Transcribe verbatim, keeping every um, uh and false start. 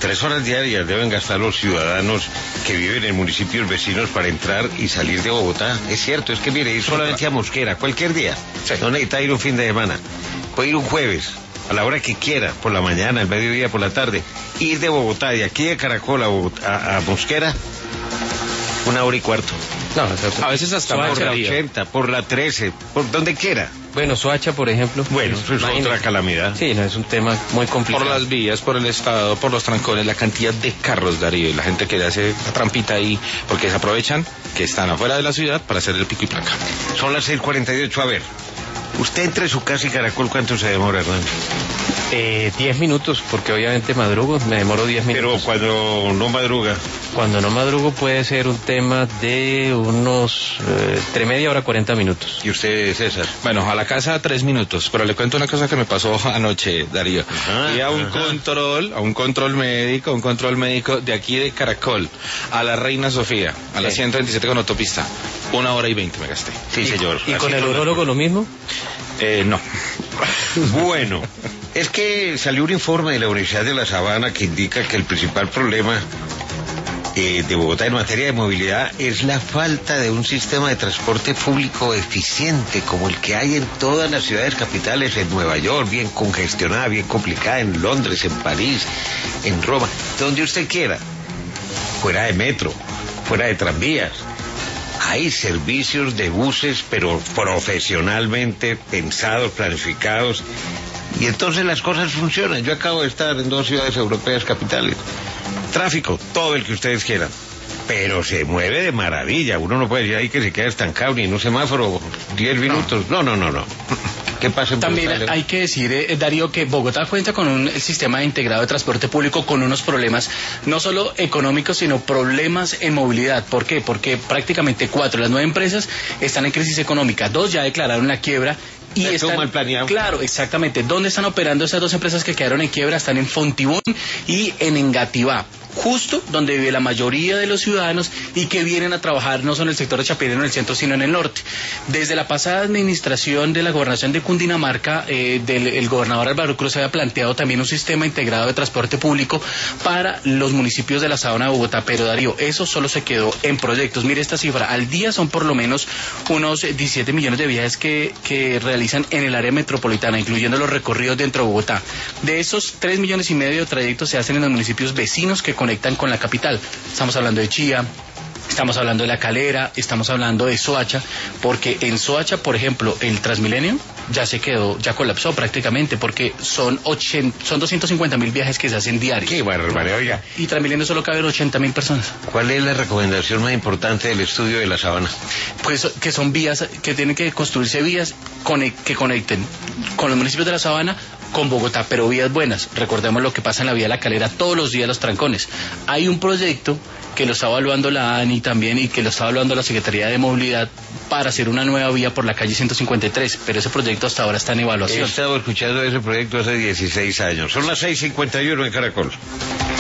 Tres horas diarias deben gastar los ciudadanos que viven en municipios vecinos para entrar y salir de Bogotá. Es cierto, es que mire, ir solamente a Mosquera, cualquier día. Sí. No necesita ir un fin de semana. Puede ir un jueves, a la hora que quiera, por la mañana, al mediodía, por la tarde. Ir de Bogotá, de aquí de Caracol a, Bogotá, a, a Mosquera, una hora y cuarto. No, a veces hasta por la ochenta, por la trece, por donde quiera. Bueno, Soacha, por ejemplo. Bueno, eso es imagínate. Otra calamidad. Sí, no, es un tema muy complicado. Por las vías, por el estado, por los trancones, la cantidad de carros, Darío, y la gente que le hace la trampita ahí, porque se aprovechan que están afuera de la ciudad para hacer el pico y placa. Son las seis cuarenta y ocho, a ver. Usted entre su casa y Caracol, ¿cuánto se demora, Hernán? Eh, diez minutos, porque obviamente madrugo, me demoro diez minutos. Pero cuando no madruga. Cuando no madrugo puede ser un tema de unos eh, entre media hora, cuarenta minutos. ¿Y usted, César? Bueno, a la casa tres minutos, pero le cuento una cosa que me pasó anoche, Darío. Ajá, y a un ajá. control, a un control médico, un control médico de aquí de Caracol, a la Reina Sofía, a la sí. ciento veintisiete con autopista. Una hora y veinte me gasté. Sí, señor. ¿Y Así con el no urólogo lo mismo? Eh, no. Bueno, es que salió un informe de la Universidad de La Sabana que indica que el principal problema eh, de Bogotá en materia de movilidad es la falta de un sistema de transporte público eficiente como el que hay en todas las ciudades capitales, en Nueva York, bien congestionada, bien complicada, en Londres, en París, en Roma, donde usted quiera, fuera de metro, fuera de tranvías. Hay servicios de buses, pero profesionalmente pensados, planificados, y entonces las cosas funcionan. Yo acabo de estar en dos ciudades europeas capitales. Tráfico, todo el que ustedes quieran, pero se mueve de maravilla. Uno no puede decir ahí que se queda estancado ni en un semáforo diez minutos. No, no, no, no. ¿Qué pasa en También Bogotá? hay que decir, eh, Darío, que Bogotá cuenta con un sistema integrado de transporte público con unos problemas no solo económicos, sino problemas en movilidad. ¿Por qué? Porque prácticamente cuatro de las nueve empresas están en crisis económica. Dos ya declararon la quiebra. Y Esto están, mal planeado. Claro, exactamente. ¿Dónde están operando esas dos empresas que quedaron en quiebra? Están en Fontibón y en Engativá, justo donde vive la mayoría de los ciudadanos y que vienen a trabajar no solo en el sector de Chapinero en el centro, sino en el norte. Desde la pasada administración de la gobernación de Cundinamarca, eh, del el gobernador Álvaro Cruz había planteado también un sistema integrado de transporte público para los municipios de la Sabana de Bogotá, pero Darío, eso solo se quedó en proyectos. Mire esta cifra, al día son por lo menos unos diecisiete millones de viajes que, que realizan en el área metropolitana, incluyendo los recorridos dentro de Bogotá. De esos tres millones y medio de trayectos se hacen en los municipios vecinos que conectan con la capital. Estamos hablando de Chía, estamos hablando de La Calera, estamos hablando de Soacha, porque en Soacha, por ejemplo, el Transmilenio ya se quedó, ya colapsó prácticamente, porque son ochenta, son doscientos cincuenta mil viajes que se hacen diarios. Qué barbaridad, oiga. Y Transmilenio solo caben ochenta mil personas. ¿Cuál es la recomendación más importante del estudio de La Sabana? Pues que son vías, que tienen que construirse vías que conecten con los municipios de La Sabana con Bogotá, pero vías buenas. Recordemos lo que pasa en la vía de La Calera todos los días, los trancones. Hay un proyecto que lo está evaluando la ANI también y que lo está evaluando la Secretaría de Movilidad para hacer una nueva vía por la calle ciento cincuenta y tres, pero ese proyecto hasta ahora está en evaluación. He estado escuchando ese proyecto hace dieciséis años. Son las seis cincuenta y uno en Caracol.